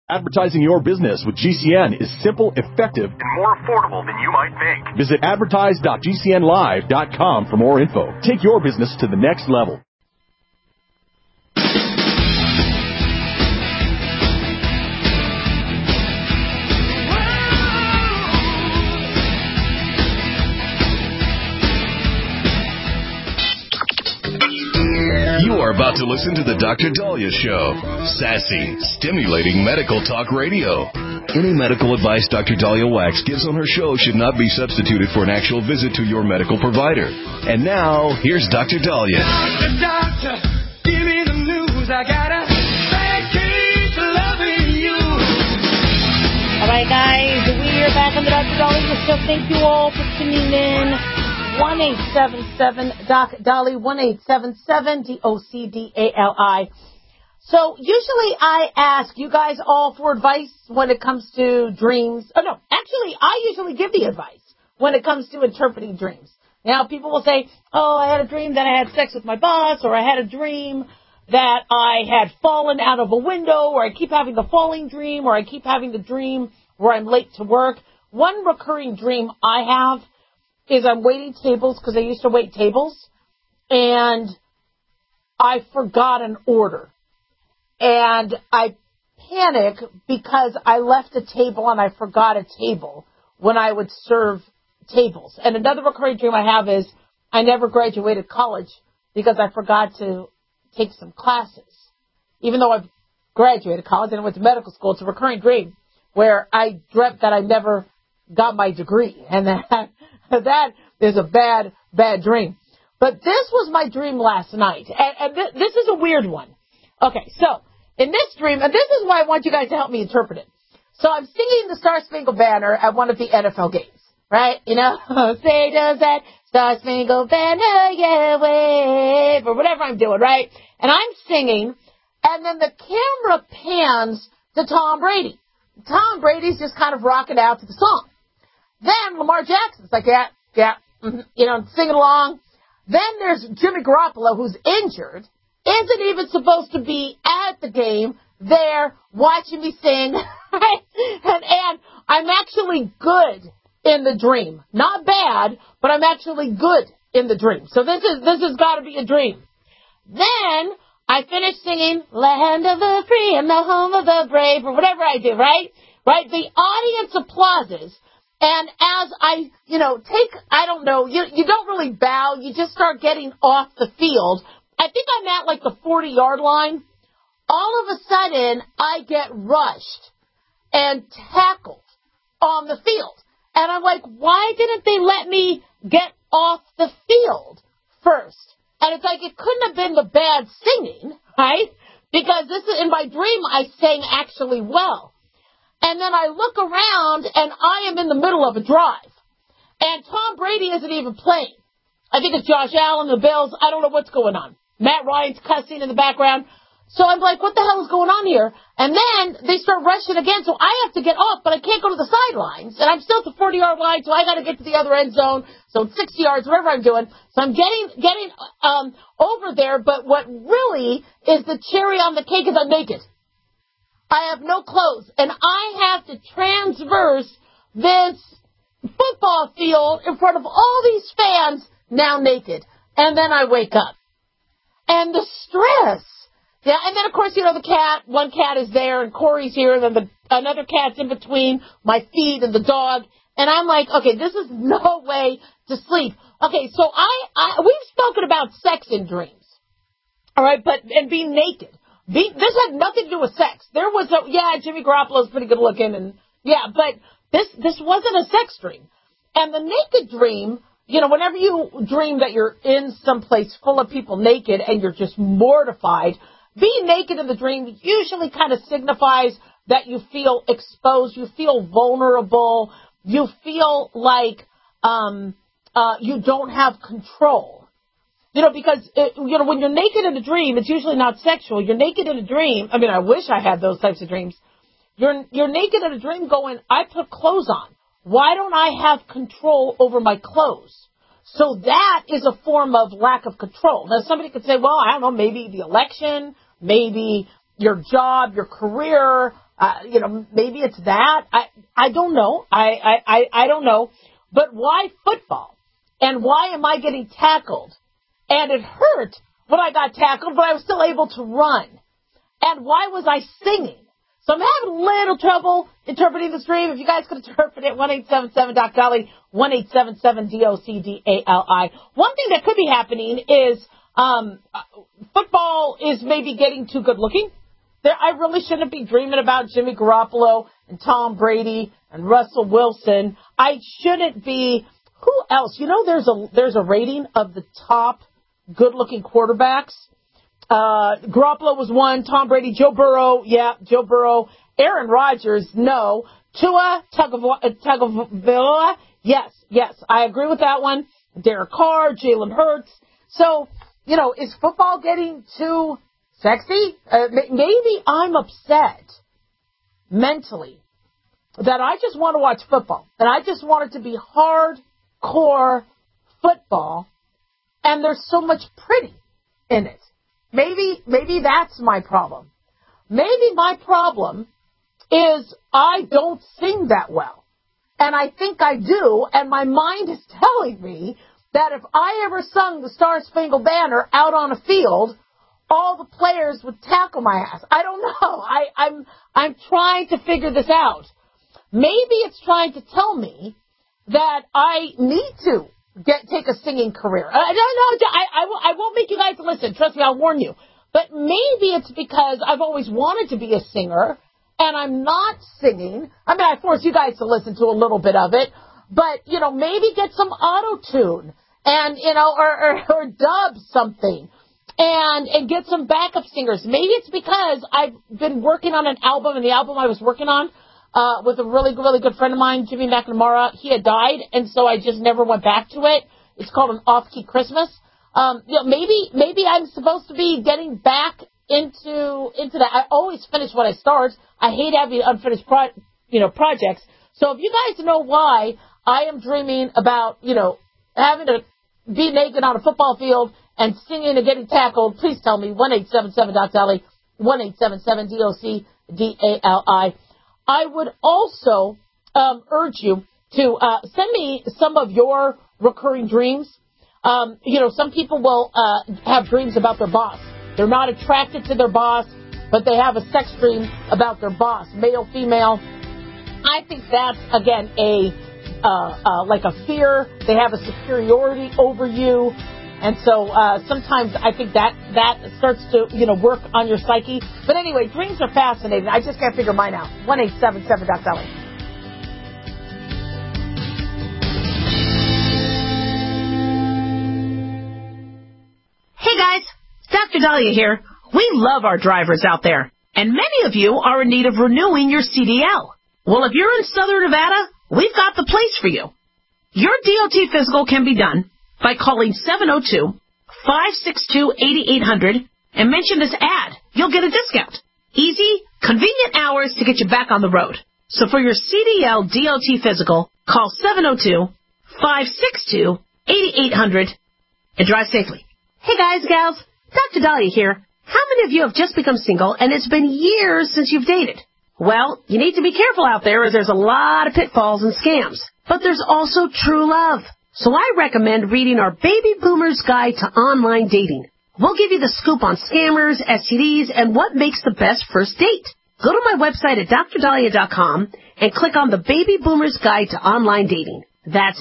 Advertising your business with GCN is simple, effective, and more affordable than you might think. Visit advertise.gcnlive.com for more info. Take your business to the next level. You are about to listen to the Dr. Daliah Show. Sassy, stimulating medical talk radio. Any medical advice Dr. Daliah Wax gives on her show should not be substituted for an actual visit to your medical provider. And now, here's Dr. Daliah. Doctor, give me the news. I got a bad case of loving you. All right, guys, we are back on the Dr. Daliah Show. Thank you all for tuning in. 1-877-DOC-DALI, 1-877-DOCDALI. So usually I ask you guys all for advice when it comes to dreams. Oh, no, actually, I usually give the advice when it comes to interpreting dreams. Now, people will say, oh, I had a dream that I had sex with my boss, or I had a dream that I had fallen out of a window, or I keep having the falling dream, or I keep having the dream where I'm late to work. One recurring dream I have is I'm waiting tables, because I used to wait tables, and I forgot an order. And I panic because I left a table and I forgot a table when I would serve tables. And another recurring dream I have is I never graduated college because I forgot to take some classes. Even though I've graduated college and I went to medical school, it's a recurring dream where I dreamt that I never got my degree. And that is a bad dream. But this was my dream last night. And this is a weird one. Okay, so in this dream, and this is why I want you guys to help me interpret it. So I'm singing the Star Spangled Banner at one of the NFL games, right? You know, say does that Star Spangled Banner, yeah, wave, or whatever I'm doing, right? And I'm singing, and then the camera pans to Tom Brady. Tom Brady's just kind of rocking out to the song. Then Lamar Jackson's like, yeah, you know, singing along. Then there's Jimmy Garoppolo, who's injured, isn't even supposed to be at the game, there watching me sing, right? And I'm actually good in the dream. Not bad, but I'm actually good in the dream. So this has got to be a dream. Then I finish singing, Land of the Free and the Home of the Brave, or whatever I do, right? Right? The audience applauses. And as I, you know, I don't know, you don't really bow, you just start getting off the field. I think I'm at like the 40-yard line. All of a sudden, I get rushed and tackled on the field. And I'm like, why didn't they let me get off the field first? And it's like, it couldn't have been the bad singing, right? Because in my dream, I sang actually well. And then I look around, and I am in the middle of a drive. And Tom Brady isn't even playing. I think it's Josh Allen, the Bills. I don't know what's going on. Matt Ryan's cussing in the background. So I'm like, what the hell is going on here? And then they start rushing again, so I have to get off, but I can't go to the sidelines. And I'm still at the 40-yard line, so I got to get to the other end zone. So it's 60 yards, whatever I'm doing. So I'm getting over there, but what really is the cherry on the cake is I'm naked. I have no clothes, and I have to transverse this football field in front of all these fans, now naked. And then I wake up. And the stress. Yeah, and then, of course, you know, one cat is there, and Corey's here, and then another cat's in between my feet and the dog. And I'm like, okay, this is no way to sleep. Okay, so we've spoken about sex in dreams. All right, and being naked. This had nothing to do with sex. There was Jimmy Garoppolo's pretty good looking, and yeah, but this wasn't a sex dream. And the naked dream, you know, whenever you dream that you're in some place full of people naked and you're just mortified, being naked in the dream usually kind of signifies that you feel exposed, you feel vulnerable, you feel like you don't have control. You know, because, when you're naked in a dream, it's usually not sexual. You're naked in a dream. I mean, I wish I had those types of dreams. You're naked in a dream going, I put clothes on. Why don't I have control over my clothes? So that is a form of lack of control. Now, somebody could say, well, I don't know, maybe the election, maybe your job, your career, Maybe it's that. I don't know. I don't know. But why football? And why am I getting tackled? And it hurt when I got tackled, but I was still able to run. And why was I singing? So I'm having a little trouble interpreting this dream. If you guys could interpret it, 1-877-DOC-DOLLY, 1-877-DOC-DALI. One thing that could be happening is football is maybe getting too good looking. I really shouldn't be dreaming about Jimmy Garoppolo and Tom Brady and Russell Wilson. I shouldn't be. Who else? There's a rating of the top good-looking quarterbacks. Garoppolo was one. Tom Brady, Joe Burrow, Joe Burrow. Aaron Rodgers, no. Tua Tagovailoa, yes, I agree with that one. Derek Carr, Jalen Hurts. So, is football getting too sexy? Maybe I'm upset mentally that I just want to watch football, and I just want it to be hardcore football, and there's so much pretty in it. Maybe that's my problem. Maybe my problem is I don't sing that well. And I think I do, and my mind is telling me that if I ever sung the Star Spangled Banner out on a field, all the players would tackle my ass. I don't know. I'm trying to figure this out. Maybe it's trying to tell me that I need to take a singing career. I won't make you guys listen. Trust me, I'll warn you. But maybe it's because I've always wanted to be a singer, and I'm not singing. I mean, I force you guys to listen to a little bit of it. But, maybe get some auto-tune and, or dub something and get some backup singers. Maybe it's because I've been working on an album, and the album I was working on with a really, really good friend of mine, Jimmy McNamara, he had died, and so I just never went back to it. It's called An Off-Key Christmas. Maybe I'm supposed to be getting back into that. I always finish what I start. I hate having unfinished projects. So if you guys know why I am dreaming about, having to be naked on a football field and singing and getting tackled, please tell me. 1-877-DOC-DOLLY, 1-877-DOC-DALI. I would also urge you to send me some of your recurring dreams. Some people will have dreams about their boss. They're not attracted to their boss, but they have a sex dream about their boss, male, female. I think that's, again, like a fear. They have a superiority over you. And so sometimes I think that starts to, work on your psyche. But anyway, dreams are fascinating. I just can't figure mine out. 1-877-DOC-DOLLY. Hey guys, Dr. Dahlia here. We love our drivers out there, and many of you are in need of renewing your CDL. Well, if you're in Southern Nevada, we've got the place for you. Your DOT physical can be done by calling 702-562-8800 and mention this ad. You'll get a discount. Easy, convenient hours to get you back on the road. So for your CDL DOT physical, call 702-562-8800 and drive safely. Hey guys, gals, Dr. Dahlia here. How many of you have just become single and it's been years since you've dated? Well, you need to be careful out there as there's a lot of pitfalls and scams. But there's also true love. So I recommend reading our Baby Boomer's Guide to Online Dating. We'll give you the scoop on scammers, STDs, and what makes the best first date. Go to my website at drdahlia.com and click on the Baby Boomer's Guide to Online Dating. That's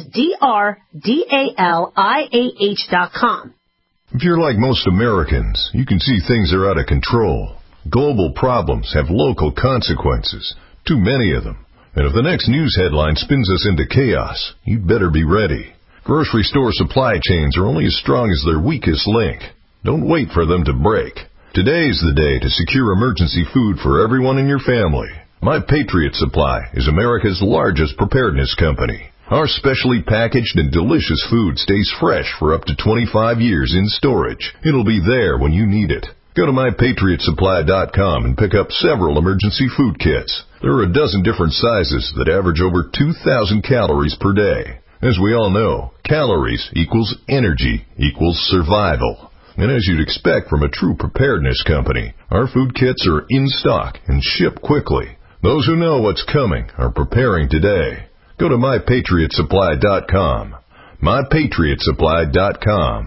DRDALIAH.com. If you're like most Americans, you can see things are out of control. Global problems have local consequences, too many of them. And if the next news headline spins us into chaos, you'd better be ready. Grocery store supply chains are only as strong as their weakest link. Don't wait for them to break. Today's the day to secure emergency food for everyone in your family. My Patriot Supply is America's largest preparedness company. Our specially packaged and delicious food stays fresh for up to 25 years in storage. It'll be there when you need it. Go to mypatriotsupply.com and pick up several emergency food kits. There are a dozen different sizes that average over 2,000 calories per day. As we all know, calories equals energy equals survival. And as you'd expect from a true preparedness company, our food kits are in stock and ship quickly. Those who know what's coming are preparing today. Go to MyPatriotSupply.com. MyPatriotSupply.com.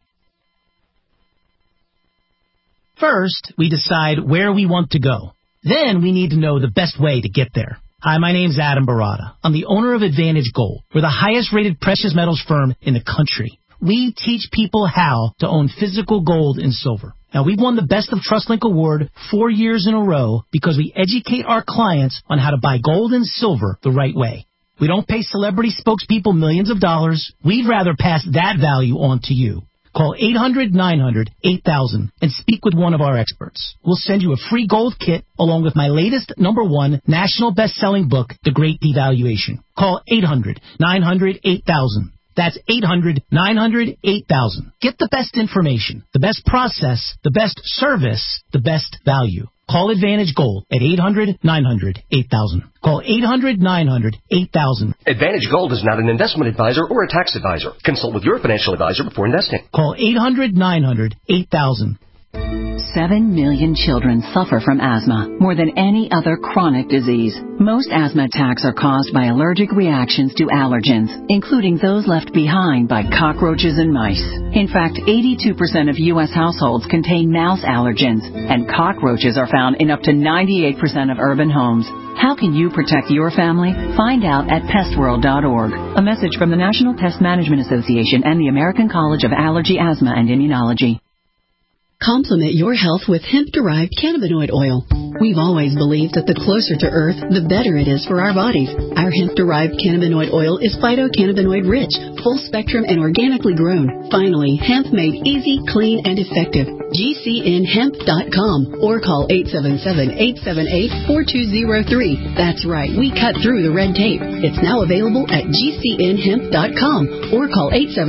First, we decide where we want to go. Then we need to know the best way to get there. Hi, my name's Adam Barada. I'm the owner of Advantage Gold. We're the highest-rated precious metals firm in the country. We teach people how to own physical gold and silver. Now, we've won the Best of TrustLink Award 4 years in a row because we educate our clients on how to buy gold and silver the right way. We don't pay celebrity spokespeople millions of dollars. We'd rather pass that value on to you. Call 800-900-8000 and speak with one of our experts. We'll send you a free gold kit along with my latest #1 national best-selling book, The Great Devaluation. Call 800-900-8000. That's 800-900-8000. Get the best information, the best process, the best service, the best value. Call Advantage Gold at 800-900-8000. Call 800-900-8000. Advantage Gold is not an investment advisor or a tax advisor. Consult with your financial advisor before investing. Call 800-900-8000. 7 million children suffer from asthma, more than any other chronic disease. Most asthma attacks are caused by allergic reactions to allergens, including those left behind by cockroaches and mice. In fact, 82% of U.S. households contain mouse allergens, and cockroaches are found in up to 98% of urban homes. How can you protect your family? Find out at pestworld.org. A message from the National Pest Management Association and the American College of Allergy, Asthma, and Immunology. Complement your health with hemp-derived cannabinoid oil. We've always believed that the closer to Earth, the better it is for our bodies. Our hemp-derived cannabinoid oil is phytocannabinoid-rich, full-spectrum, and organically grown. Finally, hemp made easy, clean, and effective. GCNhemp.com or call 877-878-4203. That's right, we cut through the red tape. It's now available at GCNhemp.com or call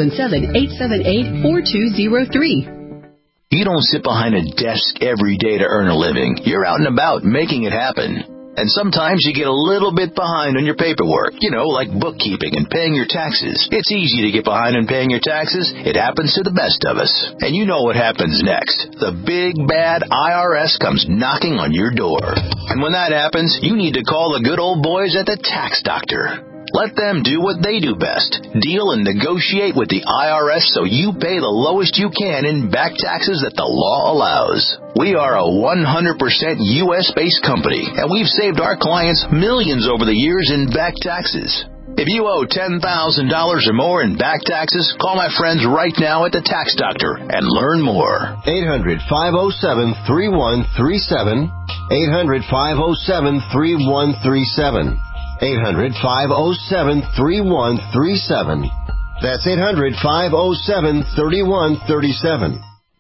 877-878-4203. You don't sit behind a desk every day to earn a living. You're out and about making it happen. And sometimes you get a little bit behind on your paperwork, like bookkeeping and paying your taxes. It's easy to get behind on paying your taxes. It happens to the best of us. And you know what happens next. The big, bad IRS comes knocking on your door. And when that happens, you need to call the good old boys at the Tax Doctor. Let them do what they do best. Deal and negotiate with the IRS so you pay the lowest you can in back taxes that the law allows. We are a 100% U.S.-based company, and we've saved our clients millions over the years in back taxes. If you owe $10,000 or more in back taxes, call my friends right now at the Tax Doctor and learn more. 800-507-3137. 800-507-3137. 800-507-3137. That's 800-507-3137.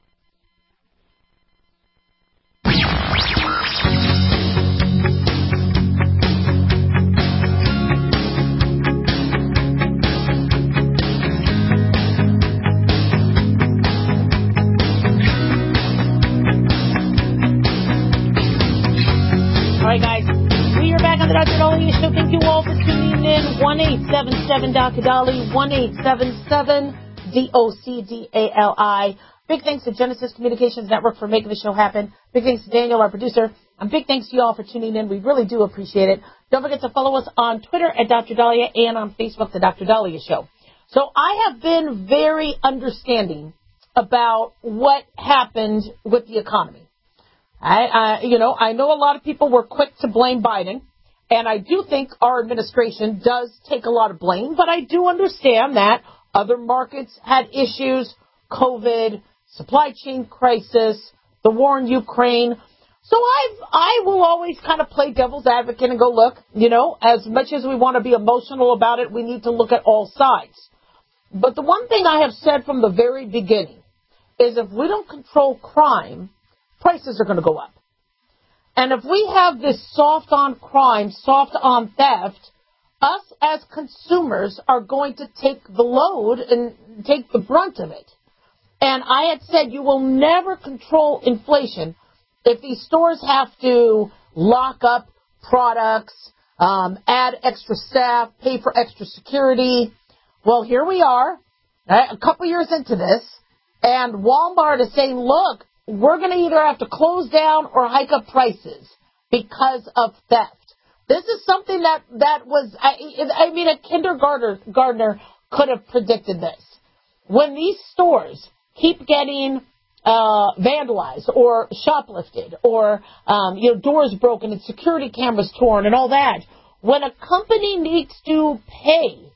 All right, guys. We are back on the Dr. Daliah Show. Thank you all for tuning in. 1-877-Dr. Dali, 1-877-DOCDALI. Big thanks to Genesis Communications Network for making the show happen. Big thanks to Daniel, our producer. And big thanks to you all for tuning in. We really do appreciate it. Don't forget to follow us on Twitter at Dr. Daliah and on Facebook, The Dr. Daliah Show. So I have been very understanding about what happened with the economy. I know a lot of people were quick to blame Biden, and I do think our administration does take a lot of blame, but I do understand that other markets had issues, COVID, supply chain crisis, the war in Ukraine. So I will always kind of play devil's advocate and go, look, as much as we want to be emotional about it, we need to look at all sides. But the one thing I have said from the very beginning is if we don't control crime, prices are going to go up. And if we have this soft on crime, soft on theft, us as consumers are going to take the load and take the brunt of it. And I had said you will never control inflation if these stores have to lock up products, add extra staff, pay for extra security. Well, here we are, right, a couple years into this, and Walmart is saying, look, we're going to either have to close down or hike up prices because of theft. This is something that was, I mean, a kindergartner could have predicted this. When these stores keep getting vandalized or shoplifted or, doors broken and security cameras torn and all that, when a company needs to pay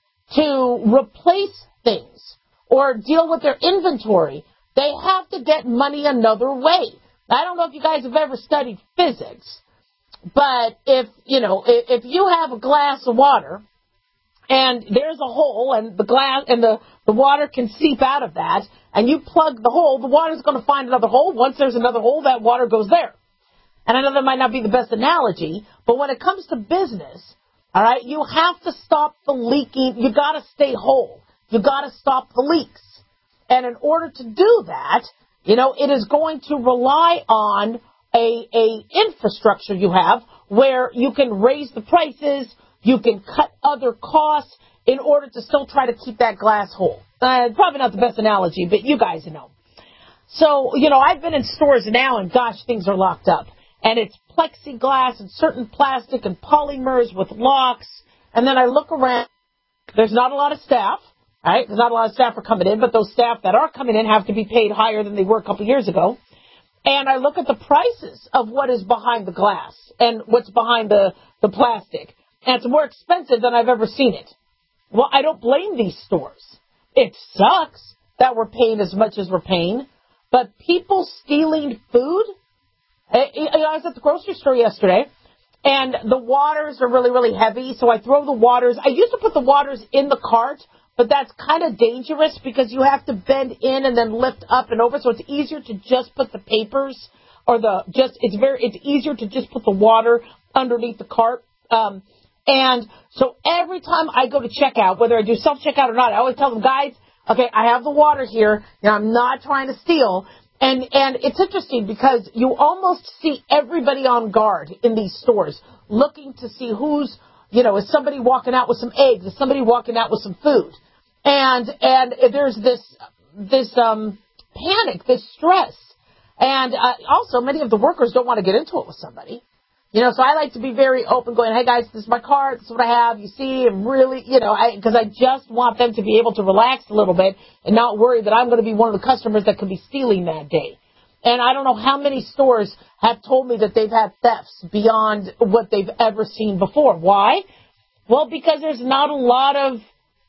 to replace things or deal with their inventory, they have to get money another way. I don't know if you guys have ever studied physics, but if you have a glass of water and there's a hole and the glass and the water can seep out of that and you plug the hole, the water's going to find another hole. Once there's another hole, that water goes there. And I know that might not be the best analogy, but when it comes to business, all right, you have to stop the leaking. You got to stay whole. You got to stop the leaks. And in order to do that, it is going to rely on a infrastructure you have where you can raise the prices, you can cut other costs in order to still try to keep that glass whole. Probably not the best analogy, but you guys know. So, I've been in stores now and gosh, things are locked up. And it's plexiglass and certain plastic and polymers with locks. And then I look around. There's not a lot of staff. Right? There's not a lot of staff are coming in, but those staff that are coming in have to be paid higher than they were a couple years ago. And I look at the prices of what is behind the glass and what's behind the plastic. And it's more expensive than I've ever seen it. Well, I don't blame these stores. It sucks that we're paying as much as we're paying. But people stealing food? I was at the grocery store yesterday, and the waters are really, really heavy, so I throw the waters. I used to put the waters in the cart, but that's kind of dangerous because you have to bend in and then lift up and over, so it's easier to just put the papers or it's easier to just put the water underneath the cart. And so every time I go to checkout, whether I do self-checkout or not, I always tell them, guys, okay, I have the water here, and I'm not trying to steal. And it's interesting because you almost see everybody on guard in these stores looking to see who's, is somebody walking out with some eggs? Is somebody walking out with some food? And there's this panic, this stress. And also many of the workers don't want to get into it with somebody. So I like to be very open going, hey guys, this is my card, this is what I have, you see, I'm really, because I just want them to be able to relax a little bit and not worry that I'm going to be one of the customers that could be stealing that day. And I don't know how many stores have told me that they've had thefts beyond what they've ever seen before. Why? Well, because there's not a lot of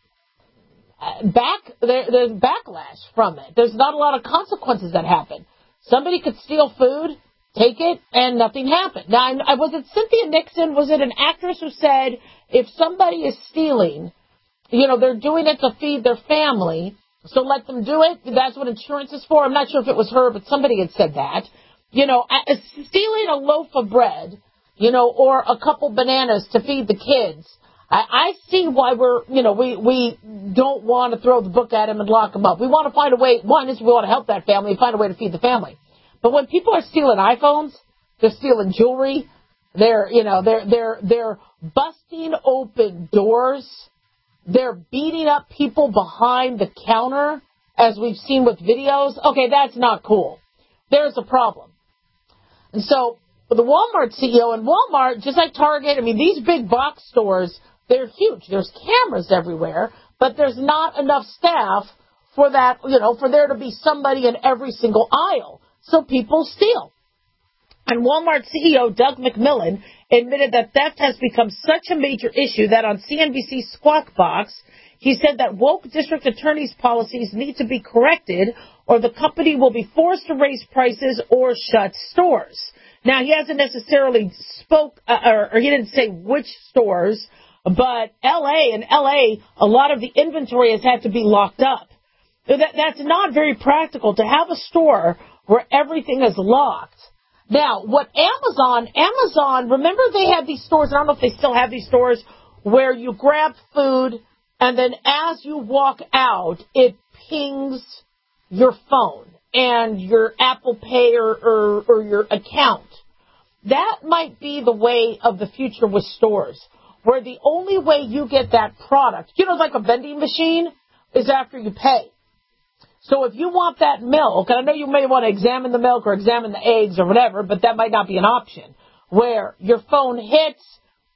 there's backlash from it. There's not a lot of consequences that happen. Somebody could steal food, take it, and nothing happened. Now, was it Cynthia Nixon? Was it an actress who said if somebody is stealing, they're doing it to feed their family, so let them do it? That's what insurance is for? I'm not sure if it was her, but somebody had said that. Stealing a loaf of bread, or a couple bananas to feed the kids, I see why we don't want to throw the book at them and lock them up. We want to find a way. One is we want to help that family and find a way to feed the family. But when people are stealing iPhones, they're stealing jewelry, they're busting open doors, they're beating up people behind the counter, as we've seen with videos. Okay, that's not cool. There's a problem. And so the Walmart CEO, and Walmart, just like Target, these big box stores, they're huge. There's cameras everywhere, but there's not enough staff for that, for there to be somebody in every single aisle. So people steal. And Walmart CEO Doug McMillon admitted that theft has become such a major issue that on CNBC's Squawk Box, he said that woke district attorneys' policies need to be corrected or the company will be forced to raise prices or shut stores. Now, he hasn't necessarily or he didn't say which stores, but in LA, a lot of the inventory has had to be locked up. That's not very practical to have a store where everything is locked. Now, what Amazon, remember they had these stores, I don't know if they still have these stores, where you grab food and then as you walk out, it pings your phone and your Apple Pay or your account. That might be the way of the future with stores, where the only way you get that product, like a vending machine, is after you pay. So if you want that milk, and I know you may want to examine the milk or examine the eggs or whatever, but that might not be an option, where your phone hits,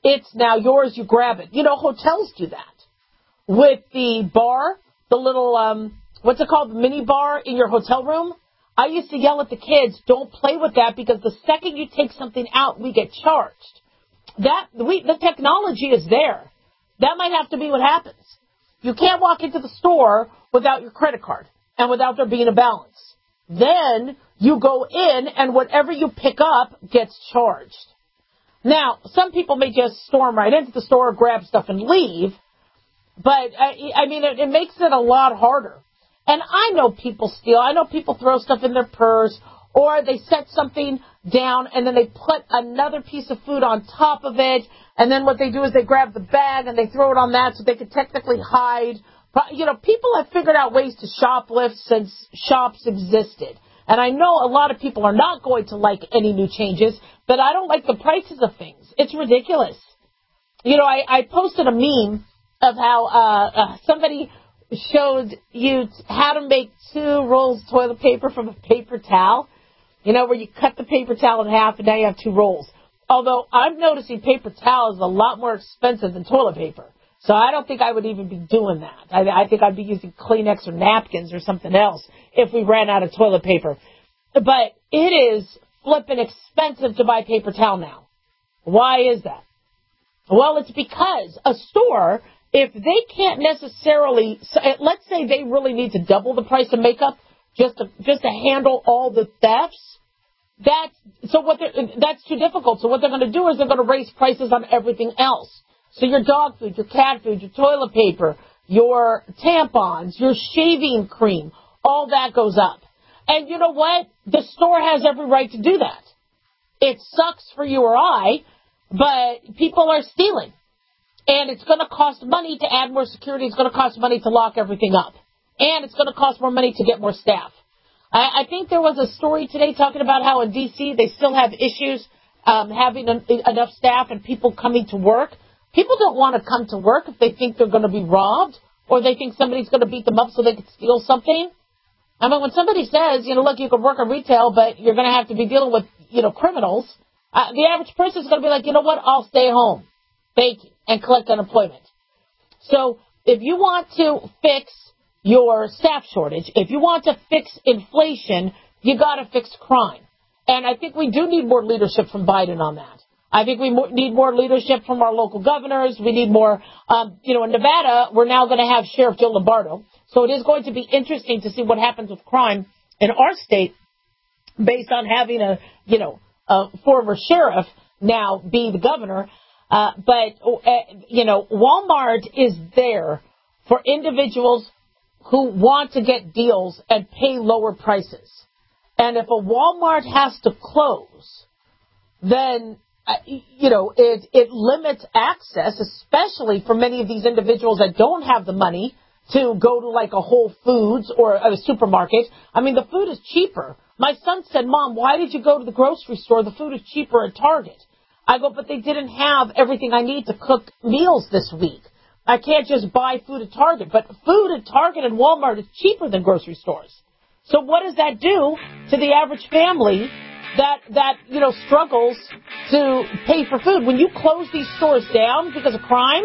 It's now yours, you grab it. You know, hotels do that. With the bar, the little, what's it called, the mini bar in your hotel room, I used to yell at the kids, don't play with that, because the second you take something out, we get charged. The technology is there. That might have to be what happens. You can't walk into the store without your credit card and without there being a balance. Then you go in and whatever you pick up gets charged. Now, some people may just storm right into the store, grab stuff and leave, but I mean, it makes it a lot harder. And I know people steal. I know people throw stuff in their purse, or they set something down and then they put another piece of food on top of it, and then what they do is they grab the bag and they throw it on that so they could technically hide. You know, people have figured out ways to shoplift since shops existed. And I know a lot of people are not going to like any new changes, but I don't like the prices of things. It's ridiculous. You know, I posted a meme of how somebody showed you how to make 2 rolls of toilet paper from a paper towel. You know, where you cut the paper towel in half and now you have 2 rolls. Although I'm noticing paper towel is a lot more expensive than toilet paper. So I don't think I would even be doing that. I think I'd be using Kleenex or napkins or something else if we ran out of toilet paper. But it is flipping expensive to buy paper towel now. Why is that? Well, it's because a store, if they can't necessarily, let's say they really need to double the price of makeup just to handle all the thefts, that's too difficult. So what they're going to do is they're going to raise prices on everything else. So your dog food, your cat food, your toilet paper, your tampons, your shaving cream, all that goes up. And you know what? The store has every right to do that. It sucks for you or I, but people are stealing. And it's going to cost money to add more security. It's going to cost money to lock everything up. And it's going to cost more money to get more staff. I think there was a story today talking about how in D.C. they still have issues having enough staff and people coming to work. People don't want to come to work if they think they're going to be robbed or they think somebody's going to beat them up so they could steal something. I mean, when somebody says, look, you can work in retail, but you're going to have to be dealing with, criminals, the average person is going to be like, you know what, I'll stay home, baking, and collect unemployment. So if you want to fix your staff shortage, if you want to fix inflation, you got to fix crime. And I think we do need more leadership from Biden on that. I think we need more leadership from our local governors. We need more, in Nevada, we're now going to have Sheriff Joe Lombardo. So it is going to be interesting to see what happens with crime in our state based on having a former sheriff now be the governor. But Walmart is there for individuals who want to get deals and pay lower prices. And if a Walmart has to close, then it limits access, especially for many of these individuals that don't have the money to go to like a Whole Foods or a supermarket. I mean, the food is cheaper. My son said, Mom, why did you go to the grocery store? The food is cheaper at Target. I go, but they didn't have everything I need to cook meals this week. I can't just buy food at Target. But food at Target and Walmart is cheaper than grocery stores. So what does that do to the average family that struggles to pay for food? When you close these stores down because of crime,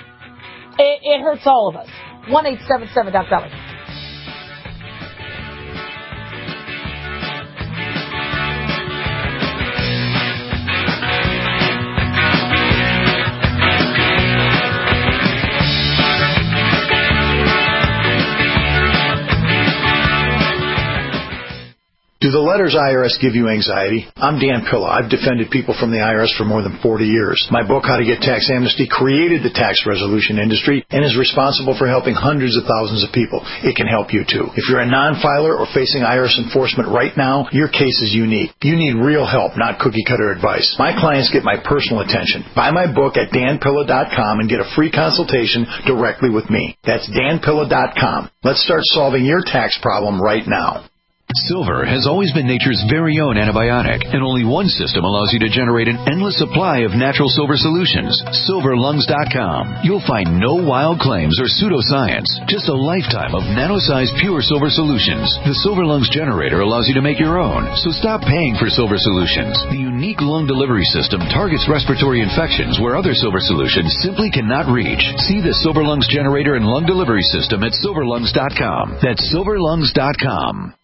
it hurts all of us. 1-877-DOC-DOLLAR. Do the letters IRS give you anxiety? I'm Dan Pilla. I've defended people from the IRS for more than 40 years. My book, How to Get Tax Amnesty, created the tax resolution industry and is responsible for helping hundreds of thousands of people. It can help you too. If you're a non-filer or facing IRS enforcement right now, your case is unique. You need real help, not cookie-cutter advice. My clients get my personal attention. Buy my book at danpilla.com and get a free consultation directly with me. That's danpilla.com. Let's start solving your tax problem right now. Silver has always been nature's very own antibiotic, and only one system allows you to generate an endless supply of natural silver solutions. SilverLungs.com. You'll find no wild claims or pseudoscience, just a lifetime of nano-sized pure silver solutions. The Silver Lungs generator allows you to make your own, so stop paying for silver solutions. The unique lung delivery system targets respiratory infections where other silver solutions simply cannot reach. See the Silver Lungs generator and lung delivery system at SilverLungs.com. That's SilverLungs.com.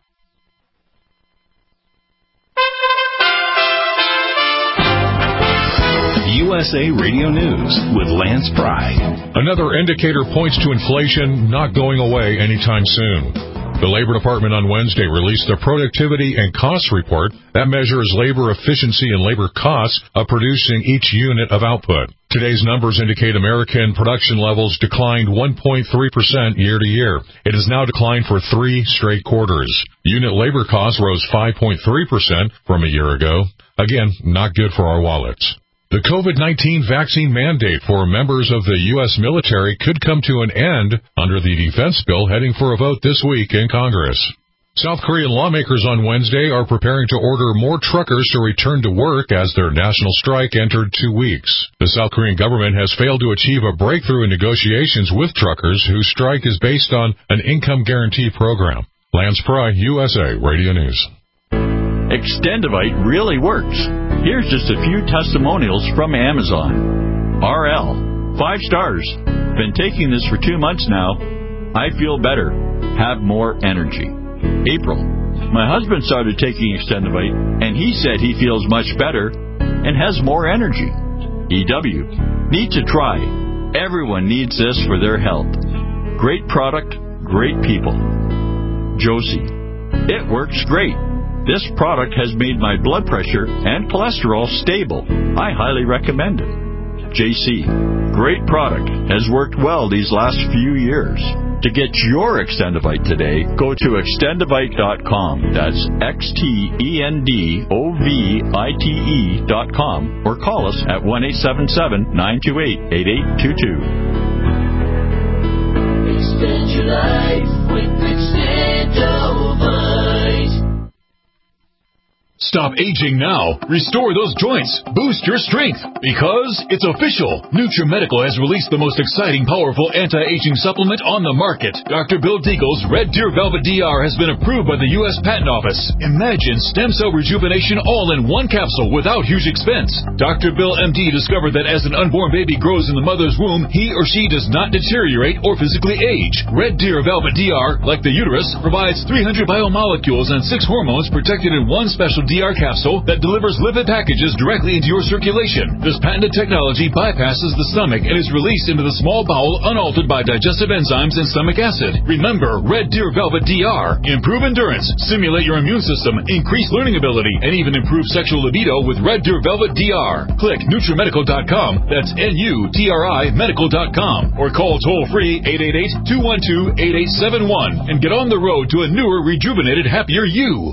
USA Radio News with Lance Pry. Another indicator points to inflation not going away anytime soon. The Labor Department on Wednesday released the Productivity and Cost Report that measures labor efficiency and labor costs of producing each unit of output. Today's numbers indicate American production levels declined 1.3% year to year. It has now declined for 3 straight quarters. Unit labor costs rose 5.3% from a year ago. Again, not good for our wallets. The COVID-19 vaccine mandate for members of the U.S. military could come to an end under the defense bill heading for a vote this week in Congress. South Korean lawmakers on Wednesday are preparing to order more truckers to return to work as their national strike entered 2 weeks. The South Korean government has failed to achieve a breakthrough in negotiations with truckers whose strike is based on an income guarantee program. Lance Pry, USA Radio News. Extendivite really works. Here's just a few testimonials from Amazon. RL, 5 stars. Been taking this for 2 months now. I feel better. Have more energy. April, my husband started taking Extendivite, and he said he feels much better and has more energy. EW, need to try. Everyone needs this for their health. Great product, great people. Josie, it works great. This product has made my blood pressure and cholesterol stable. I highly recommend it. JC, great product. Has worked well these last few years. To get your Extendivite today, go to Extendivite.com. That's XTENDOVITE.com or call us at 1-877-928-8822. Extend your life with Extendivite. Stop aging now. Restore those joints. Boost your strength. Because it's official. NutriMedical has released the most exciting, powerful anti-aging supplement on the market. Dr. Bill Deagle's Red Deer Velvet DR has been approved by the U.S. Patent Office. Imagine stem cell rejuvenation all in one capsule without huge expense. Dr. Bill MD discovered that as an unborn baby grows in the mother's womb, he or she does not deteriorate or physically age. Red Deer Velvet DR, like the uterus, provides 300 biomolecules and 6 hormones protected in one special DR capsule that delivers lipid packages directly into your circulation. This patented technology bypasses the stomach and is released into the small bowel unaltered by digestive enzymes and stomach acid. Remember, Red Deer Velvet DR. Improve endurance, stimulate your immune system, increase learning ability, and even improve sexual libido with Red Deer Velvet DR. Click NutriMedical.com. That's NUTRI Medical.com. Or call toll-free 888-212-8871 and get on the road to a newer, rejuvenated, happier you.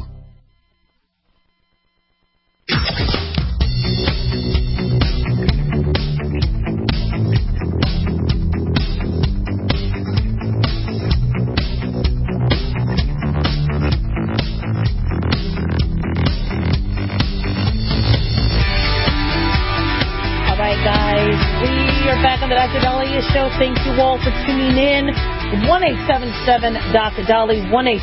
Dr. Dahlia Show. Thank you all for tuning in. 1-877-Dr. Dolly,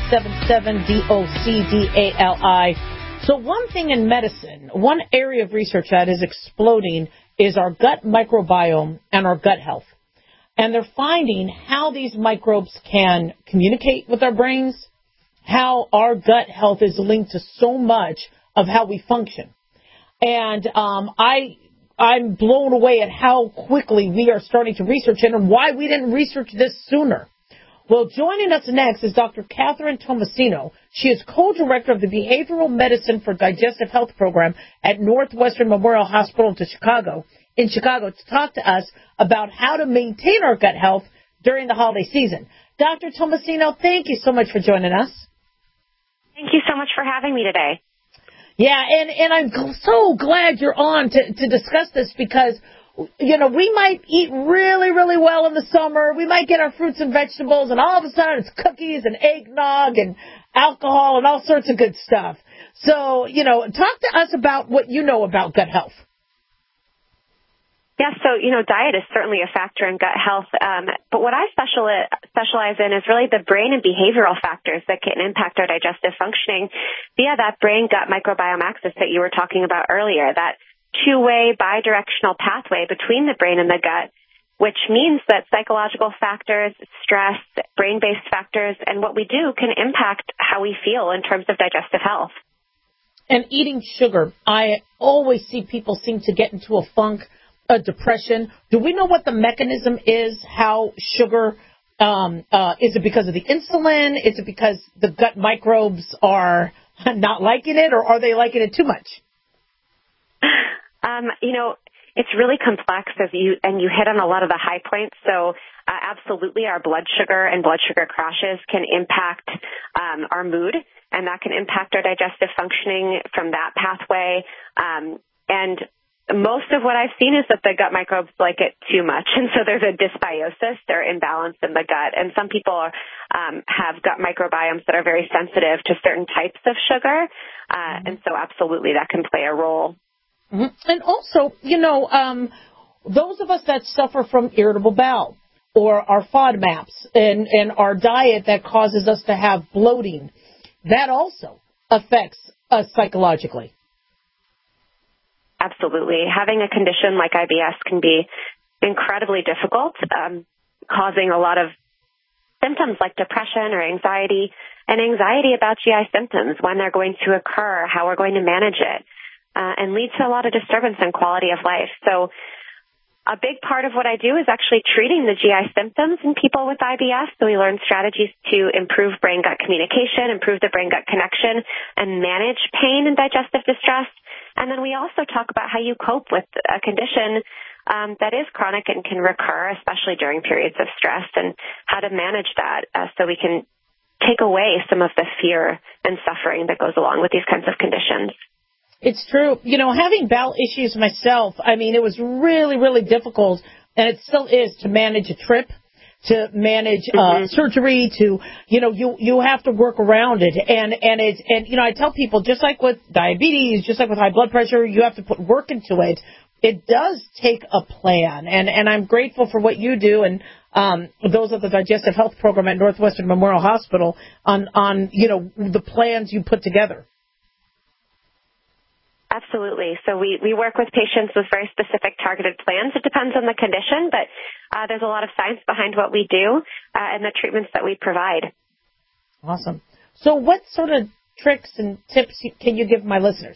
1-877-DOCDALI. So one thing in medicine, one area of research that is exploding is our gut microbiome and our gut health. And they're finding how these microbes can communicate with our brains, how our gut health is linked to so much of how we function. And I'm blown away at how quickly we are starting to research it and why we didn't research this sooner. Well, joining us next is Dr. Catherine Tomasino. She is co-director of the Behavioral Medicine for Digestive Health Program at Northwestern Memorial Hospital in Chicago, to talk to us about how to maintain our gut health during the holiday season. Dr. Tomasino, thank you so much for joining us. Thank you so much for having me today. Yeah, and I'm so glad you're on to discuss this because we might eat really, really well in the summer. We might get our fruits and vegetables, and all of a sudden it's cookies and eggnog and alcohol and all sorts of good stuff. So, talk to us about what you know about gut health. Yeah, so, diet is certainly a factor in gut health. But what I specialize in is really the brain and behavioral factors that can impact our digestive functioning via that brain-gut microbiome axis that you were talking about earlier, that two-way bidirectional pathway between the brain and the gut, which means that psychological factors, stress, brain-based factors, and what we do can impact how we feel in terms of digestive health. And eating sugar, I always see people seem to get into a funk, a depression. Do we know what the mechanism is, how sugar, is it because of the insulin? Is it because the gut microbes are not liking it, or are they liking it too much? It's really complex and you hit on a lot of the high points. So absolutely our blood sugar and blood sugar crashes can impact our mood, and that can impact our digestive functioning from that pathway. And most of what I've seen is that the gut microbes like it too much. And so there's a dysbiosis or imbalance in the gut. And some people have gut microbiomes that are very sensitive to certain types of sugar. And so absolutely that can play a role. Mm-hmm. And also, those of us that suffer from irritable bowel or our FODMAPs and our diet that causes us to have bloating, that also affects us psychologically. Absolutely. Having a condition like IBS can be incredibly difficult, causing a lot of symptoms like depression or anxiety, and anxiety about GI symptoms, when they're going to occur, how we're going to manage it, and lead to a lot of disturbance in quality of life. So a big part of what I do is actually treating the GI symptoms in people with IBS. So we learn strategies to improve brain-gut communication, improve the brain-gut connection, and manage pain and digestive distress. And then we also talk about how you cope with a condition that is chronic and can recur, especially during periods of stress, and how to manage that so we can take away some of the fear and suffering that goes along with these kinds of conditions. It's true. Having bowel issues myself, it was really, really difficult, and it still is, to manage a trip, to manage surgery, to, you have to work around it. And I tell people, just like with diabetes, just like with high blood pressure, you have to put work into it. It does take a plan. And I'm grateful for what you do and those of the Digestive Health Program at Northwestern Memorial Hospital on the plans you put together. Absolutely. So we work with patients with very specific targeted plans. It depends on the condition, but there's a lot of science behind what we do and the treatments that we provide. Awesome. So what sort of tricks and tips can you give my listeners?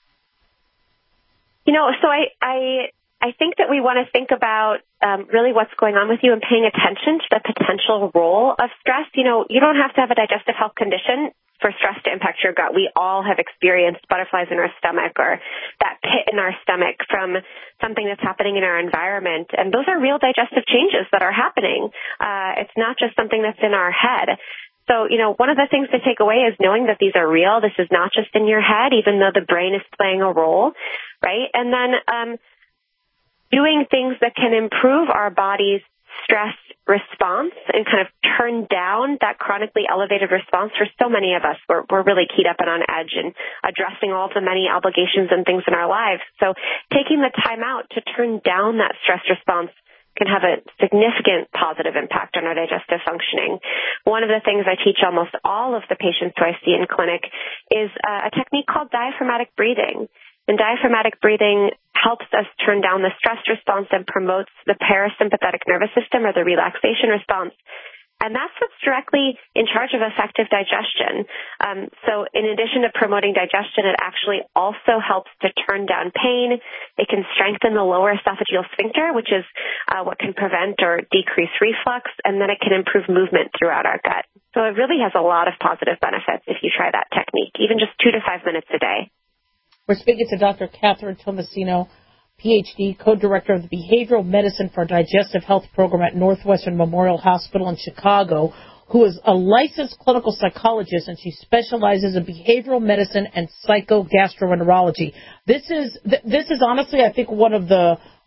So I think that we want to think about really what's going on with you and paying attention to the potential role of stress. You don't have to have a digestive health condition for stress to impact your gut. We all have experienced butterflies in our stomach or that pit in our stomach from something that's happening in our environment. And those are real digestive changes that are happening. It's not just something that's in our head. So, one of the things to take away is knowing that these are real. This is not just in your head, even though the brain is playing a role, right? And then doing things that can improve our body's stress response and kind of turn down that chronically elevated response. For so many of us, we're really keyed up and on edge and addressing all of the many obligations and things in our lives. So taking the time out to turn down that stress response can have a significant positive impact on our digestive functioning. One of the things I teach almost all of the patients who I see in clinic is a technique called diaphragmatic breathing. And diaphragmatic breathing helps us turn down the stress response and promotes the parasympathetic nervous system, or the relaxation response. And that's what's directly in charge of effective digestion. So in addition to promoting digestion, it actually also helps to turn down pain. It can strengthen the lower esophageal sphincter, which is what can prevent or decrease reflux, and then it can improve movement throughout our gut. So it really has a lot of positive benefits if you try that technique, even just 2 to 5 minutes a day. We're speaking to Dr. Catherine Tomasino, Ph.D., co-director of the Behavioral Medicine for Digestive Health Program at Northwestern Memorial Hospital in Chicago, who is a licensed clinical psychologist, and she specializes in behavioral medicine and psychogastroenterology. This is honestly, I think, one of the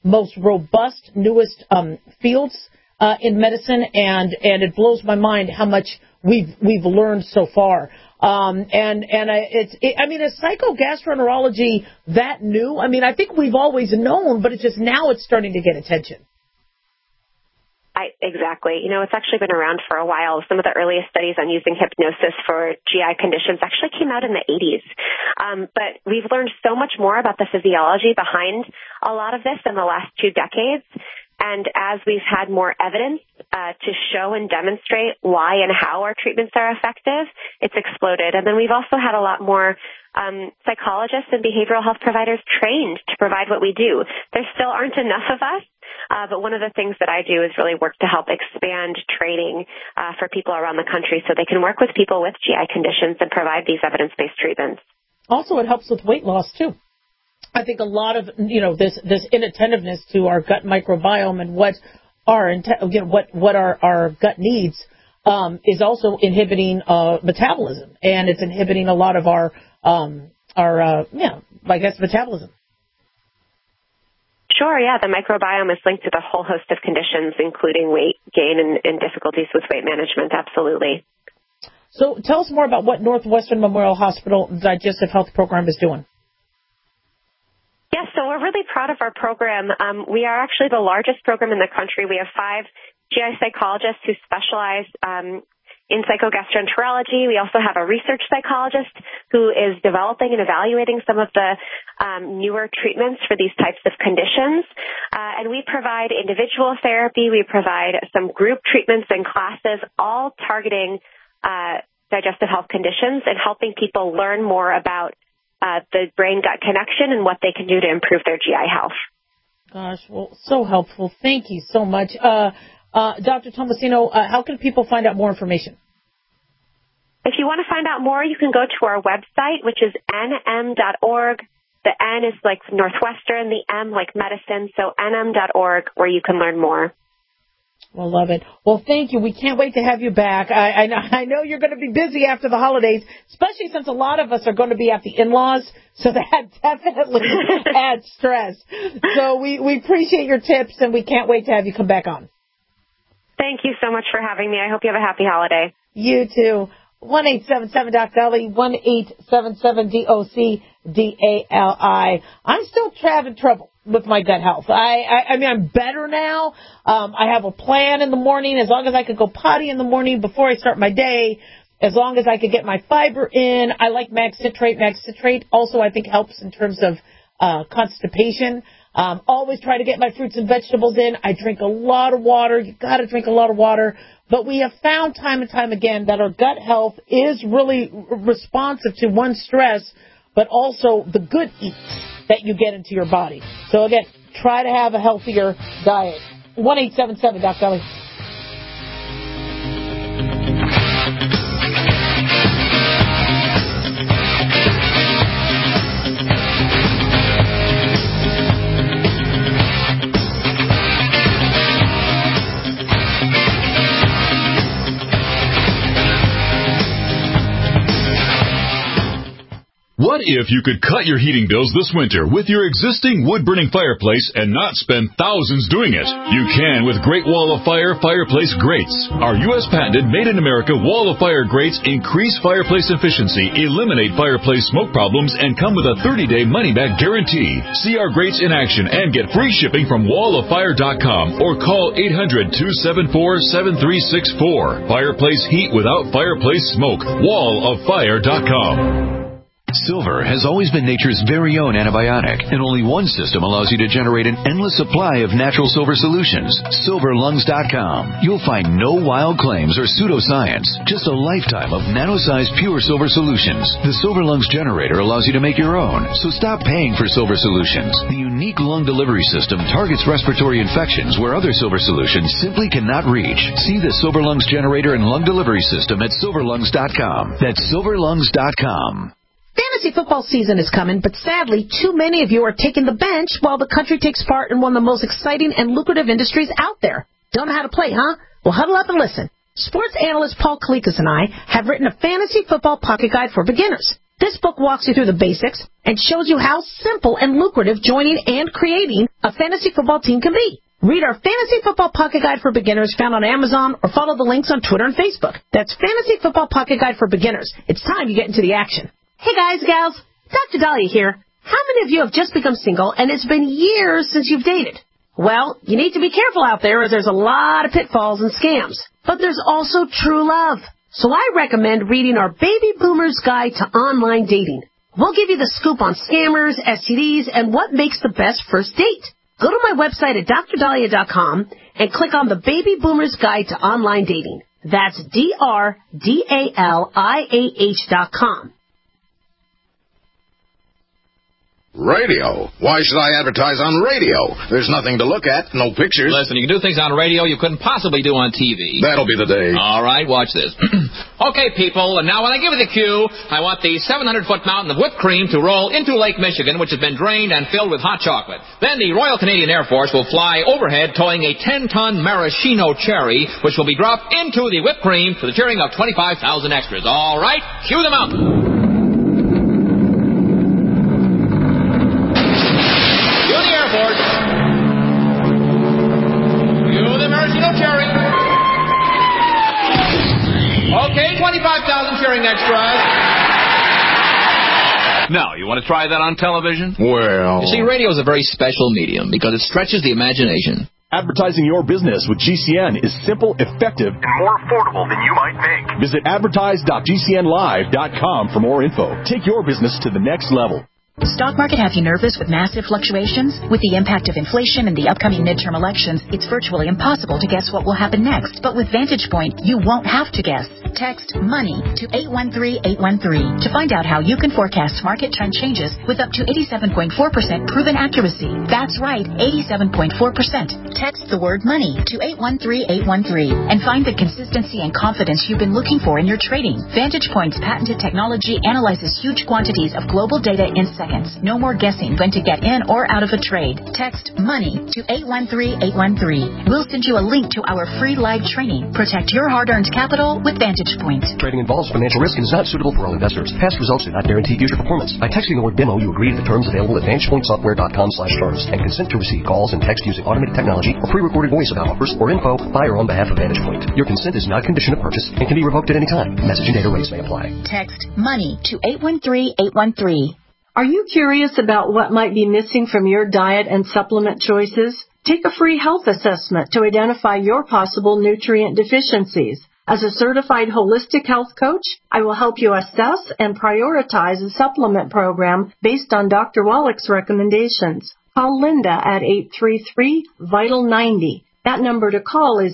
most robust, newest fields in medicine, and it blows my mind how much we've learned so far. Is psychogastroenterology that new? I mean, I think we've always known, but it's just now it's starting to get attention. Exactly. It's actually been around for a while. Some of the earliest studies on using hypnosis for GI conditions actually came out in the 80s. But we've learned so much more about the physiology behind a lot of this in the last 2 decades. And as we've had more evidence to show and demonstrate why and how our treatments are effective, it's exploded. And then we've also had a lot more psychologists and behavioral health providers trained to provide what we do. There still aren't enough of us, but one of the things that I do is really work to help expand training for people around the country so they can work with people with GI conditions and provide these evidence-based treatments. Also, it helps with weight loss, too. I think a lot of, this inattentiveness to our gut microbiome and what our gut needs is also inhibiting metabolism, and it's inhibiting a lot of our metabolism. Sure, yeah. The microbiome is linked to a whole host of conditions, including weight gain and difficulties with weight management. Absolutely. So tell us more about what Northwestern Memorial Hospital Digestive Health Program is doing. Yes, so we're really proud of our program. We are actually the largest program in the country. We have 5 GI psychologists who specialize in psychogastroenterology. We also have a research psychologist who is developing and evaluating some of the newer treatments for these types of conditions. And we provide individual therapy. We provide some group treatments and classes, all targeting digestive health conditions and helping people learn more about the brain-gut connection and what they can do to improve their GI health. Gosh, well, so helpful. Thank you so much. Dr. Tomasino, how can people find out more information? If you want to find out more, you can go to our website, which is nm.org. The N is like Northwestern, the M like medicine, so nm.org, where you can learn more. Well, love it. Well, thank you. We can't wait to have you back. I know you're going to be busy after the holidays, especially since a lot of us are going to be at the in-laws, so that definitely adds stress. So we appreciate your tips, and we can't wait to have you come back on. Thank you so much for having me. I hope you have a happy holiday. You too. 1-877-DOC-DALI, 1-877-DOC-DALI. I'm still having trouble with my gut health. I mean, I'm better now. I have a plan in the morning. As long as I could go potty in the morning before I start my day, as long as I could get my fiber in. I like Mag Citrate. Mag Citrate also, I think, helps in terms of constipation. Always try to get my fruits and vegetables in. I drink a lot of water. You got to drink a lot of water. But we have found time and time again that our gut health is really responsive to one, stress, but also the good eats that you get into your body. So again, try to have a healthier diet. 1-877-DOC-DALI. What if you could cut your heating bills this winter with your existing wood-burning fireplace and not spend thousands doing it? You can with Great Wall of Fire fireplace grates. Our U.S. patented made-in-America Wall of Fire grates increase fireplace efficiency, eliminate fireplace smoke problems, and come with a 30-day money-back guarantee. See our grates in action and get free shipping from walloffire.com or call 800-274-7364. Fireplace heat without fireplace smoke. walloffire.com. Silver has always been nature's very own antibiotic, and only one system allows you to generate an endless supply of natural silver solutions. SilverLungs.com. You'll find no wild claims or pseudoscience, just a lifetime of nano-sized pure silver solutions. The Silver Lungs generator allows you to make your own, so stop paying for silver solutions. The unique lung delivery system targets respiratory infections where other silver solutions simply cannot reach. See the Silver Lungs generator and lung delivery system at SilverLungs.com. That's SilverLungs.com. Fantasy football season is coming, but sadly, too many of you are taking the bench while the country takes part in one of the most exciting and lucrative industries out there. Don't know how to play, huh? Well, huddle up and listen. Sports analyst Paul Kalikas and I have written a fantasy football pocket guide for beginners. This book walks you through the basics and shows you how simple and lucrative joining and creating a fantasy football team can be. Read our Fantasy Football Pocket Guide for Beginners found on Amazon or follow the links on Twitter and Facebook. That's Fantasy Football Pocket Guide for Beginners. It's time you get into the action. Hey guys, gals, Dr. Dahlia here. How many of you have just become single and it's been years since you've dated? Well, you need to be careful out there as there's a lot of pitfalls and scams. But there's also true love. So I recommend reading our Baby Boomer's Guide to Online Dating. We'll give you the scoop on scammers, STDs, and what makes the best first date. Go to my website at drdahlia.com and click on the Baby Boomer's Guide to Online Dating. That's DRDALIAH.com. Radio? Why should I advertise on radio? There's nothing to look at, no pictures. Listen, you can do things on radio you couldn't possibly do on TV. That'll be the day. All right, watch this. Okay, people, and now when I give you the cue, I want the 700-foot mountain of whipped cream to roll into Lake Michigan, which has been drained and filled with hot chocolate. Then the Royal Canadian Air Force will fly overhead towing a 10-ton maraschino cherry, which will be dropped into the whipped cream to the cheering of 25,000 extras. All right, cue the mountain. Okay, 25,000 cheering extras. Now, you want to try that on television? Well... You see, radio is a very special medium because it stretches the imagination. Advertising your business with GCN is simple, effective, and more affordable than you might think. Visit advertise.gcnlive.com for more info. Take your business to the next level. Stock market have you nervous with massive fluctuations? With the impact of inflation and the upcoming midterm elections, it's virtually impossible to guess what will happen next. But with Vantage Point, you won't have to guess. Text MONEY to 813-813 to find out how you can forecast market trend changes with up to 87.4% proven accuracy. That's right, 87.4%. Text the word MONEY to 813-813 and find the consistency and confidence you've been looking for in your trading. Vantage Point's patented technology analyzes huge quantities of global data in seconds. No more guessing when to get in or out of a trade. Text MONEY to 813-813. We'll send you a link to our free live training. Protect your hard-earned capital with Vantage Point. Trading involves financial risk and is not suitable for all investors. Past results do not guarantee future performance. By texting the word demo, you agree to the terms available at VantagePointSoftware.com/terms and consent to receive calls and text using automated technology or pre-recorded voice about offers or info by or on behalf of Vantage Point. Your consent is not a condition of purchase and can be revoked at any time. Message and data rates may apply. Text MONEY to 813-813. Are you curious about what might be missing from your diet and supplement choices? Take a free health assessment to identify your possible nutrient deficiencies. As a certified holistic health coach, I will help you assess and prioritize a supplement program based on Dr. Wallach's recommendations. Call Linda at 833-VITAL-90. That number to call is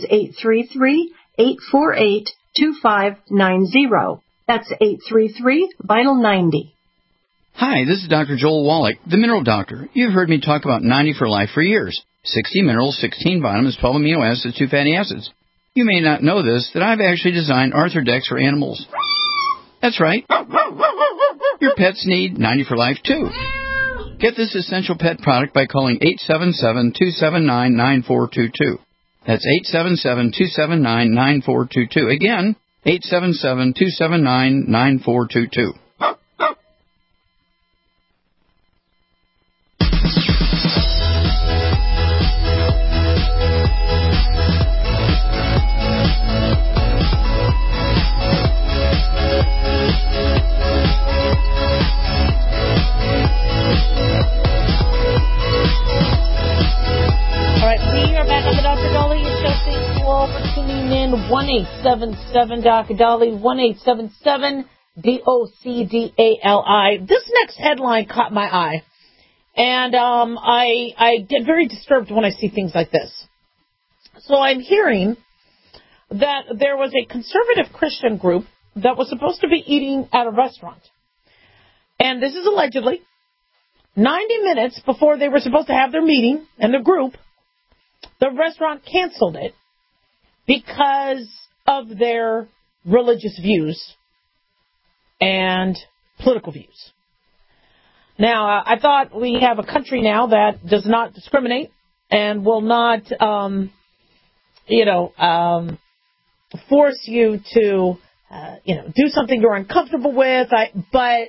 833-848-2590. That's 833-VITAL-90. Hi, this is Dr. Joel Wallach, the Mineral Doctor. You've heard me talk about 90 for Life for years. 60 minerals, 16 vitamins, 12 amino acids, 2 fatty acids. You may not know this, that I've actually designed Arthrodex for animals. That's right. Your pets need 90 for Life, too. Get this essential pet product by calling 877-279-9422. That's 877-279-9422. Again, 877-279-9422. In 1-877-Dr. Dolly, 1-877-DOCDALI. This next headline caught my eye, and I get very disturbed when I see things like this. So I'm hearing that there was a conservative Christian group that was supposed to be eating at a restaurant, and this is allegedly 90 minutes before they were supposed to have their meeting and their group, the restaurant canceled it because of their religious views and political views. Now, I thought we have a country now that does not discriminate and will not, force you to, do something you're uncomfortable with. But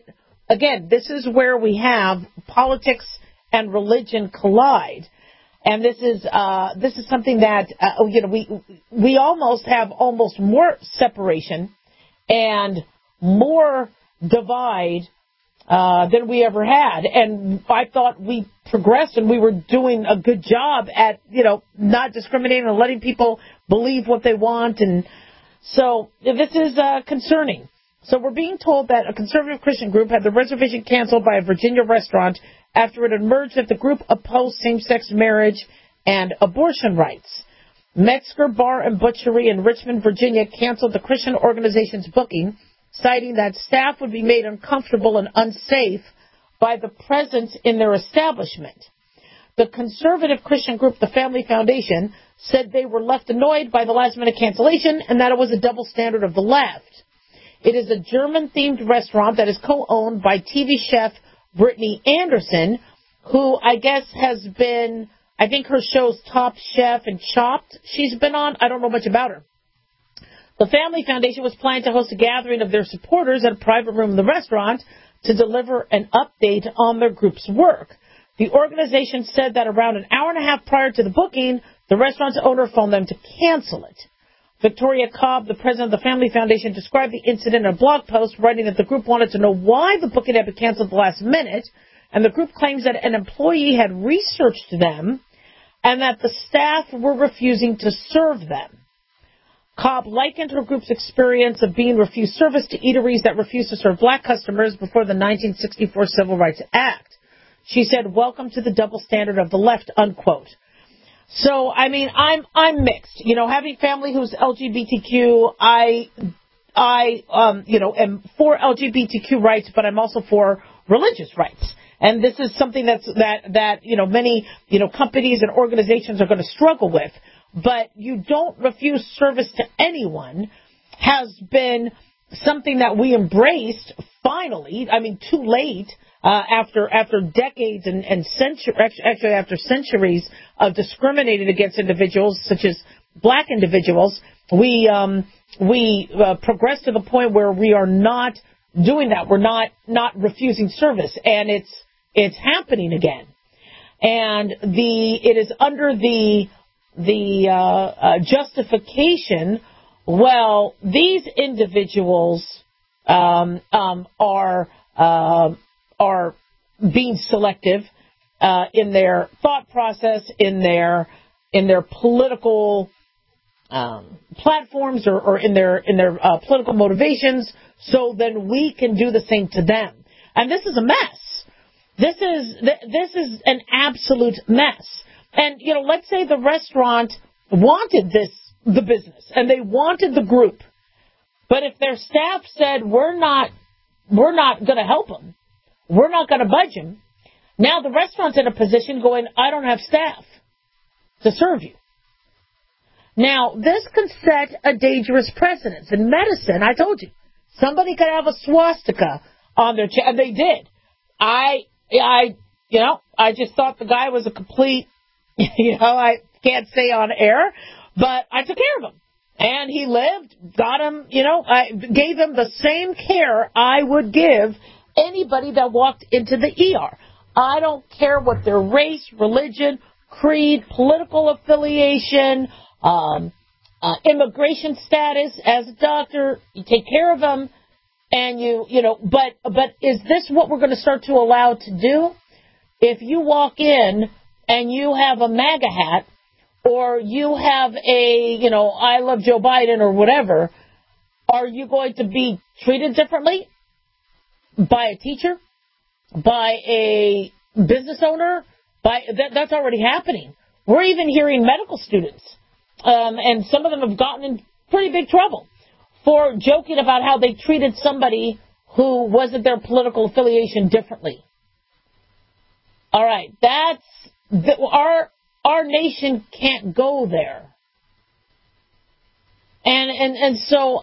again, this is where we have politics and religion collide. And this is something that, we almost have more separation and more divide than we ever had. And I thought we progressed and we were doing a good job at, not discriminating and letting people believe what they want. And so this is concerning. So we're being told that a conservative Christian group had the reservation canceled by a Virginia restaurant after it emerged that the group opposed same-sex marriage and abortion rights. Metzger Bar and Butchery in Richmond, Virginia, canceled the Christian organization's booking, citing that staff would be made uncomfortable and unsafe by the presence in their establishment. The conservative Christian group, the Family Foundation, said they were left annoyed by the last-minute cancellation and that it was a double standard of the left. It is a German-themed restaurant that is co-owned by TV chef Brittany Anderson, who I guess has been, I think her show's Top Chef and Chopped she's been on. I don't know much about her. The Family Foundation was planning to host a gathering of their supporters at a private room in the restaurant to deliver an update on their group's work. The organization said that around an hour and a half prior to the booking, the restaurant's owner phoned them to cancel it. Victoria Cobb, the president of the Family Foundation, described the incident in a blog post, writing that the group wanted to know why the booking had been canceled at the last minute, and the group claims that an employee had researched them and that the staff were refusing to serve them. Cobb likened her group's experience of being refused service to eateries that refused to serve black customers before the 1964 Civil Rights Act. She said, "Welcome to the double standard of the left," unquote. So, I mean, I'm mixed. Having family who's LGBTQ, I am for LGBTQ rights, but I'm also for religious rights. And this is something that many, companies and organizations are going to struggle with. But you don't refuse service to anyone has been something that we embraced finally. I mean, too late. After decades and centuries, actually after centuries of discriminating against individuals, such as black individuals, we progressed to the point where we are not doing that. We're not refusing service, and it's happening again. And it is under the justification. Well, these individuals are being selective in their thought process, in their political platforms, or in their political motivations. So then we can do the same to them, and this is a mess. This is an absolute mess. And let's say the restaurant wanted the business, and they wanted the group, but if their staff said we're not going to help them, we're not going to budge him. Now the restaurant's in a position going, I don't have staff to serve you. Now, this can set a dangerous precedent. In medicine, I told you, somebody could have a swastika on their chest, and they did. I just thought the guy was a complete, I can't say on air, but I took care of him. And he lived, got him, I gave him the same care I would give anybody that walked into the ER. I don't care what their race, religion, creed, political affiliation, immigration status. As a doctor, you take care of them, and but is this what we're going to start to allow to do? If you walk in and you have a MAGA hat, or you have a, I love Joe Biden or whatever, are you going to be treated differently? By a teacher, by a business owner, that's already happening. We're even hearing medical students, and some of them have gotten in pretty big trouble for joking about how they treated somebody who wasn't their political affiliation differently. All right, our nation can't go there, and so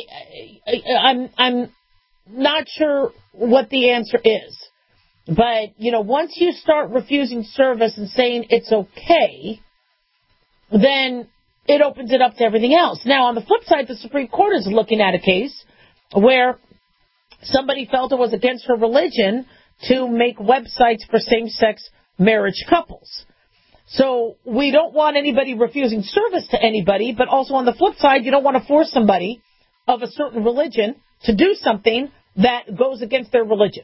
I'm not sure what the answer is. But, once you start refusing service and saying it's okay, then it opens it up to everything else. Now, on the flip side, the Supreme Court is looking at a case where somebody felt it was against her religion to make websites for same-sex marriage couples. So we don't want anybody refusing service to anybody, but also on the flip side, you don't want to force somebody of a certain religion to do something that goes against their religion.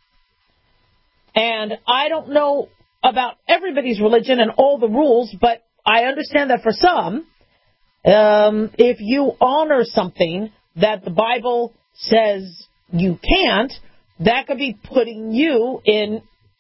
And I don't know about everybody's religion and all the rules, but I understand that for some, if you honor something that the Bible says you can't, that could be putting you in,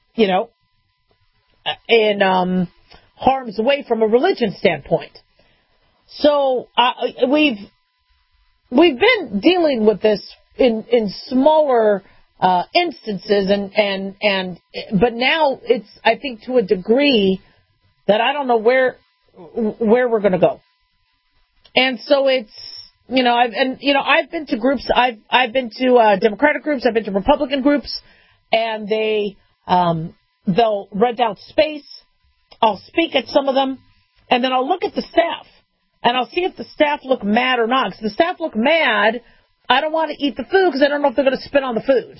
harm's way from a religion standpoint. So we've been dealing with this in smaller instances, but now it's, I think, to a degree that I don't know where we're going to go. And so it's, I've been to groups, I've been to Democratic groups, I've been to Republican groups, and they'll rent out space. I'll speak at some of them, and then I'll look at the staff, and I'll see if the staff look mad or not. Because if the staff look mad, I don't want to eat the food because I don't know if they're going to spit on the food.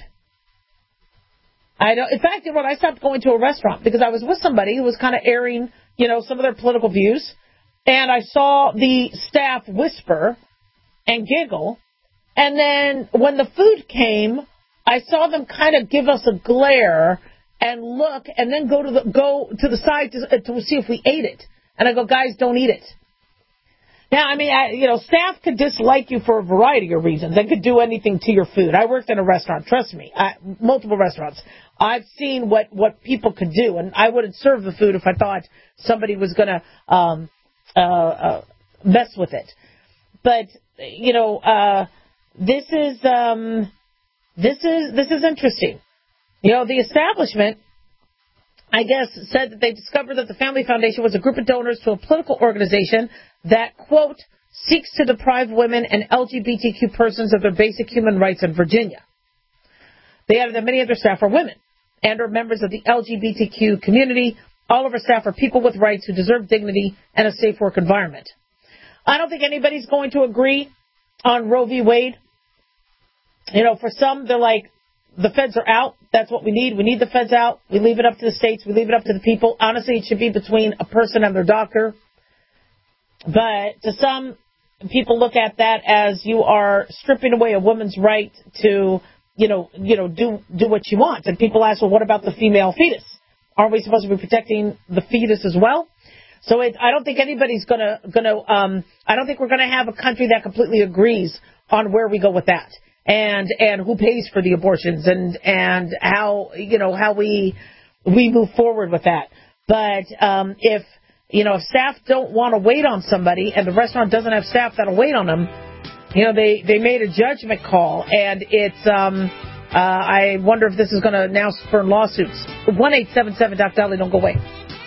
In fact, when I stopped going to a restaurant because I was with somebody who was kind of airing, some of their political views, and I saw the staff whisper and giggle, and then when the food came, I saw them kind of give us a glare and look, and then go to the side to see if we ate it. And I go, guys, don't eat it. Now, staff could dislike you for a variety of reasons. They could do anything to your food. I worked in a restaurant, trust me, multiple restaurants. I've seen what people could do, and I wouldn't serve the food if I thought somebody was going to mess with it. But this is interesting. The establishment, I guess, said that they discovered that the Family Foundation was a group of donors to a political organization that, quote, seeks to deprive women and LGBTQ persons of their basic human rights in Virginia. They added that many of their staff are women and are members of the LGBTQ community. All of our staff are people with rights who deserve dignity and a safe work environment. I don't think anybody's going to agree on Roe v. Wade. For some, they're like, the feds are out. That's what we need. We need the feds out. We leave it up to the states. We leave it up to the people. Honestly, it should be between a person and their doctor. But to some, people look at that as you are stripping away a woman's right to, do what she wants. And people ask, well, what about the female fetus? Aren't we supposed to be protecting the fetus as well? So I don't think anybody's I don't think we're gonna have a country that completely agrees on where we go with that. And who pays for the abortions and how we move forward with that. But if staff don't want to wait on somebody and the restaurant doesn't have staff that'll wait on them, they made a judgment call, and it's I wonder if this is going to now spur lawsuits. 1-877-DOC-DOLLY, don't go away.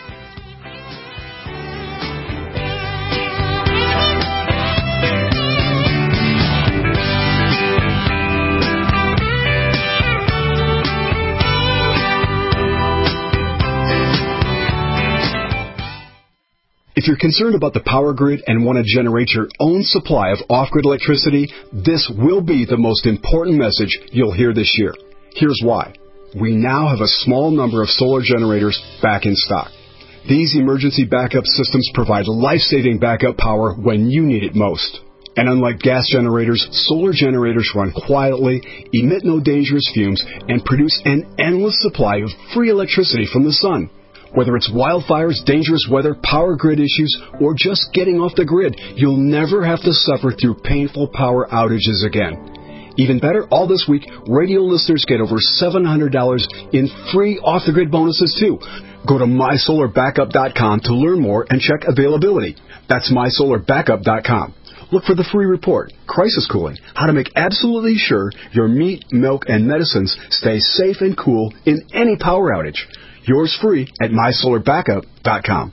If you're concerned about the power grid and want to generate your own supply of off-grid electricity, this will be the most important message you'll hear this year. Here's why. We now have a small number of solar generators back in stock. These emergency backup systems provide life-saving backup power when you need it most. And unlike gas generators, solar generators run quietly, emit no dangerous fumes, and produce an endless supply of free electricity from the sun. Whether it's wildfires, dangerous weather, power grid issues, or just getting off the grid, you'll never have to suffer through painful power outages again. Even better, all this week, radio listeners get over $700 in free off-the-grid bonuses, too. Go to MySolarBackup.com to learn more and check availability. That's MySolarBackup.com. Look for the free report, Crisis Cooling, how to make absolutely sure your meat, milk, and medicines stay safe and cool in any power outage. Yours free at MySolarBackup.com.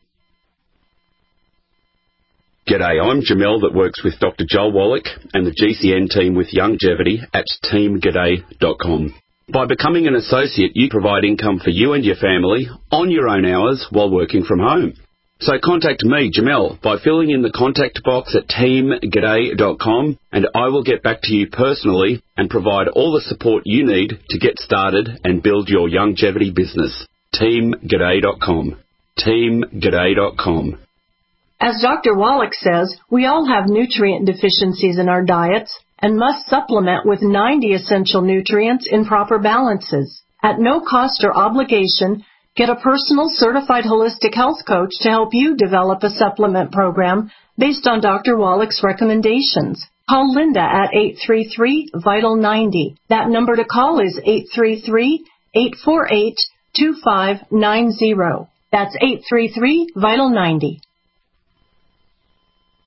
G'day, I'm Jamel that works with Dr. Joel Wallach and the GCN team with Longevity at teamg'day.com. By becoming an associate, you provide income for you and your family on your own hours while working from home. So contact me, Jamel, by filling in the contact box at teamg'day.com, and I will get back to you personally and provide all the support you need to get started and build your longevity business. teamg'day.com. teamg'day.com. As Dr. Wallach says, we all have nutrient deficiencies in our diets and must supplement with 90 essential nutrients in proper balances. At no cost or obligation, get a personal certified holistic health coach to help you develop a supplement program based on Dr. Wallach's recommendations. Call Linda at 833-VITAL-90. That number to call is 833-848-2590. That's 833-VITAL-90.